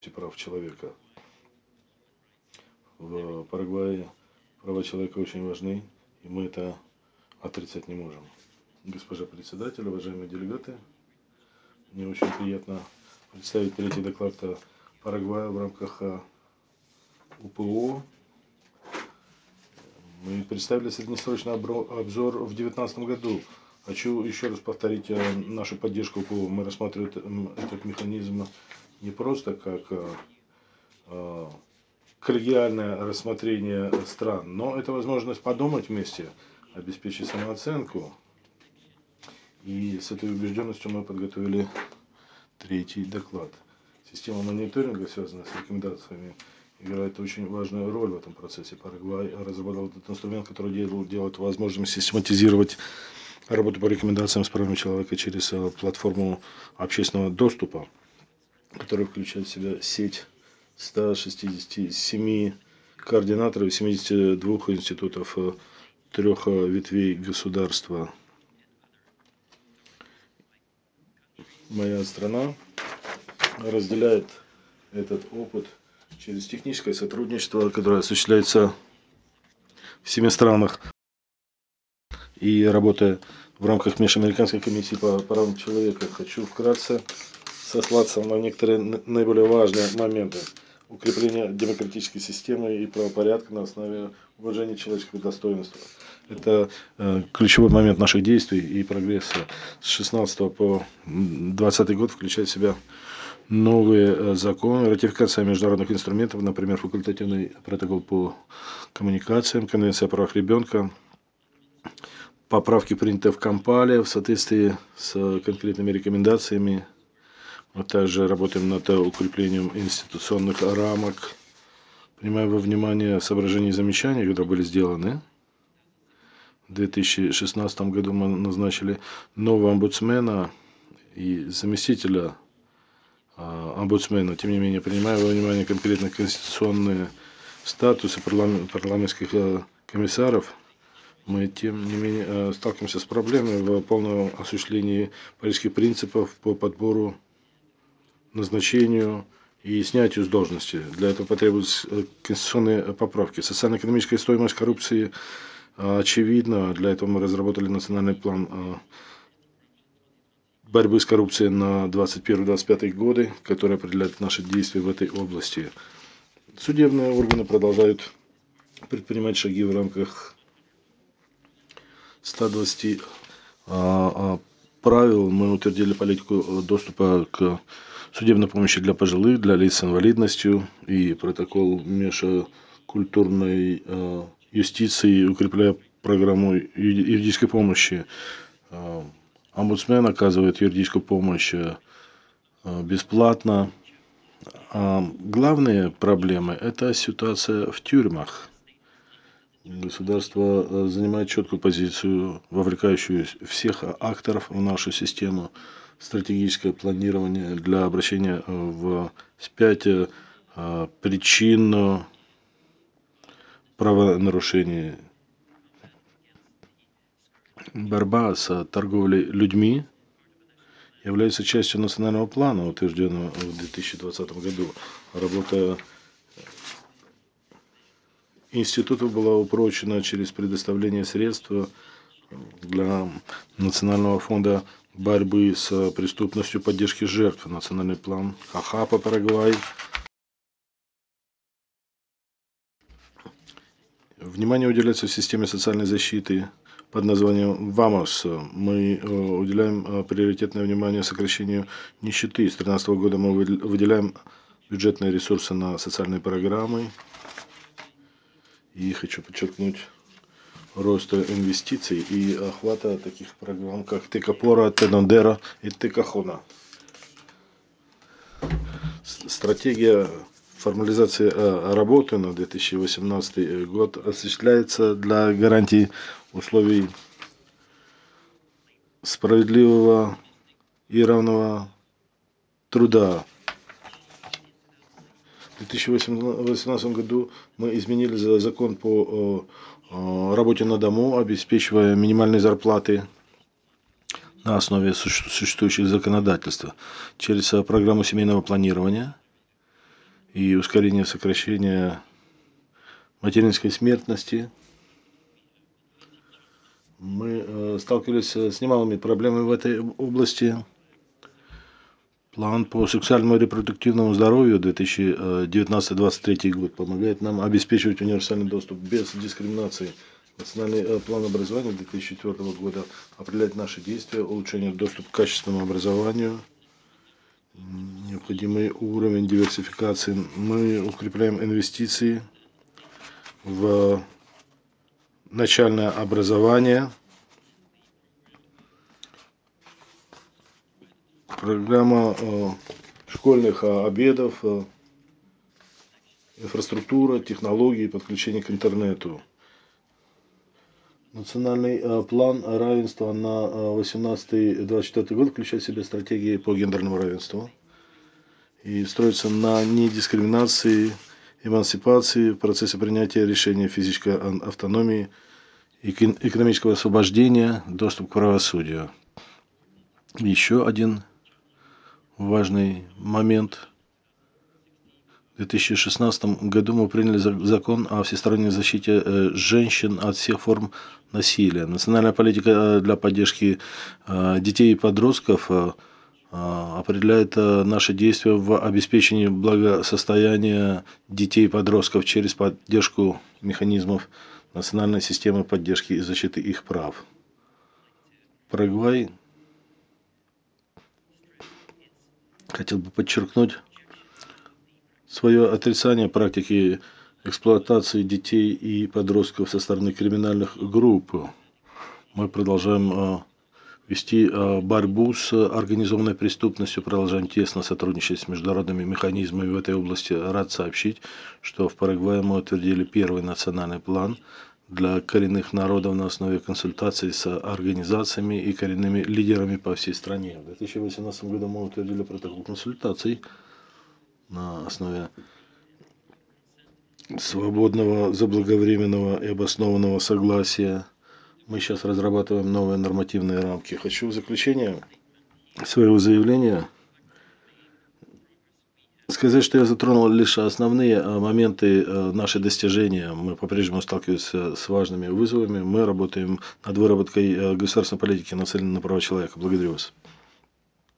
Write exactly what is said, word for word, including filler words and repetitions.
прав человека. В Парагвае права человека очень важны, и мы это отрицать не можем. Госпожа председатель, уважаемые делегаты, мне очень приятно представить третий доклад Парагвая в рамках УПО. Мы представили среднесрочный обзор в две тысячи девятнадцатом году. Хочу еще раз повторить нашу поддержку УПО. Мы рассматриваем этот механизм не просто как коллегиальное рассмотрение стран, но это возможность подумать вместе, обеспечить самооценку. И с этой убежденностью мы подготовили третий доклад. Система мониторинга, связанная с рекомендациями, играет очень важную роль в этом процессе. Парагвай разработал этот инструмент, который делает возможным систематизировать работу по рекомендациям с правами человека через платформу общественного доступа, которая включает в себя сеть ста шестидесяти семи координаторов семидесяти двух институтов трех ветвей государства. Моя страна разделяет этот опыт через техническое сотрудничество, которое осуществляется в семи странах, и работая в рамках Межамериканской комиссии по правам человека. Хочу вкратце сослаться на некоторые наиболее важные моменты укрепления демократической системы и правопорядка на основе уважения человеческого достоинства. Это э, ключевой момент наших действий и прогресса. С шестнадцатого по двадцатый год включает в себя новые законы, ратификация международных инструментов, например, факультативный протокол по коммуникациям, конвенция о правах ребенка, поправки, принятые в Кампале в соответствии с конкретными рекомендациями. Мы также работаем над укреплением институционных рамок, принимая во внимание соображения и замечания, которые были сделаны. В две тысячи шестнадцатом году мы назначили нового омбудсмена и заместителя омбудсмена. Тем не менее, принимая во внимание конкретно конституционные статусы парламентских комиссаров, мы, тем не менее, сталкиваемся с проблемой в полном осуществлении парижских принципов по подбору, назначению и снятию с должности. Для этого потребуются конституционные поправки. Социально-экономическая стоимость коррупции очевидна. Для этого мы разработали национальный план борьбы с коррупцией на двадцать первый — двадцать пятый годы, который определяет наши действия в этой области. Судебные органы продолжают предпринимать шаги в рамках ста двадцати правил. Мы утвердили политику доступа к судебной помощи для пожилых, для лиц с инвалидностью и протокол межкультурной юстиции, укрепляя программу юридической помощи. Омбудсмен оказывает юридическую помощь бесплатно. Главные проблемы – это ситуация в тюрьмах. Государство занимает четкую позицию, вовлекающую всех акторов в нашу систему. Стратегическое планирование для обращения в пять причин правонарушений. Борьба с торговлей людьми является частью национального плана, утвержденного в две тысячи двадцатом году. Работа института была упрочена через предоставление средств для Национального фонда борьбы с преступностью, поддержки жертв. Национальный план ХАХАПа Парагвай. Внимание уделяется в системе социальной защиты под названием ВАМОС. Мы уделяем приоритетное внимание сокращению нищеты. С две тысячи тринадцатого года мы выделяем бюджетные ресурсы на социальные программы. И хочу подчеркнуть рост инвестиций и охвата таких программ, как Текапора, Тенандера и Текахона. Стратегия формализации работы на две тысячи восемнадцатый год осуществляется для гарантии условий справедливого и равного труда. В две тысячи восемнадцатом году мы изменили закон по работе на дому, обеспечивая минимальные зарплаты на основе существующего законодательства через программу семейного планирования. и ускорение сокращения материнской смертности. Мы сталкивались с немалыми проблемами в этой области. План по сексуальному и репродуктивному здоровью две тысячи девятнадцатый — двадцать третий год помогает нам обеспечивать универсальный доступ без дискриминации. Национальный план образования две тысячи четвёртого года определяет наши действия, улучшение доступа к качественному образованию, необходимый уровень диверсификации. Мы укрепляем инвестиции в начальное образование. Программа школьных обедов, инфраструктура, технологии, подключение к интернету. Национальный план равенства на восемнадцатый — двадцать четвёртый год включает в себя стратегии по гендерному равенству и строится на недискриминации, эмансипации в процессе принятия решения, физической автономии, экономического освобождения, доступ к правосудию. Еще один важный момент. В две тысячи шестнадцатом году мы приняли закон о всесторонней защите женщин от всех форм насилия. Национальная политика для поддержки детей и подростков определяет наши действия в обеспечении благосостояния детей и подростков через поддержку механизмов национальной системы поддержки и защиты их прав. Парагвай хотел бы подчеркнуть свое отрицание практики эксплуатации детей и подростков со стороны криминальных групп. Мы продолжаем вести борьбу с организованной преступностью, продолжаем тесно сотрудничать с международными механизмами в этой области. Рад сообщить, что в Парагвае мы утвердили первый национальный план для коренных народов на основе консультаций с организациями и коренными лидерами по всей стране. В две тысячи восемнадцатом году мы утвердили протокол консультаций на основе свободного, заблаговременного и обоснованного согласия. Мы сейчас разрабатываем новые нормативные рамки. Хочу в заключение своего заявления сказать, что я затронул лишь основные моменты наших достижений. Мы по-прежнему сталкиваемся с важными вызовами. Мы работаем над выработкой государственной политики, нацеленной на права человека. Благодарю вас.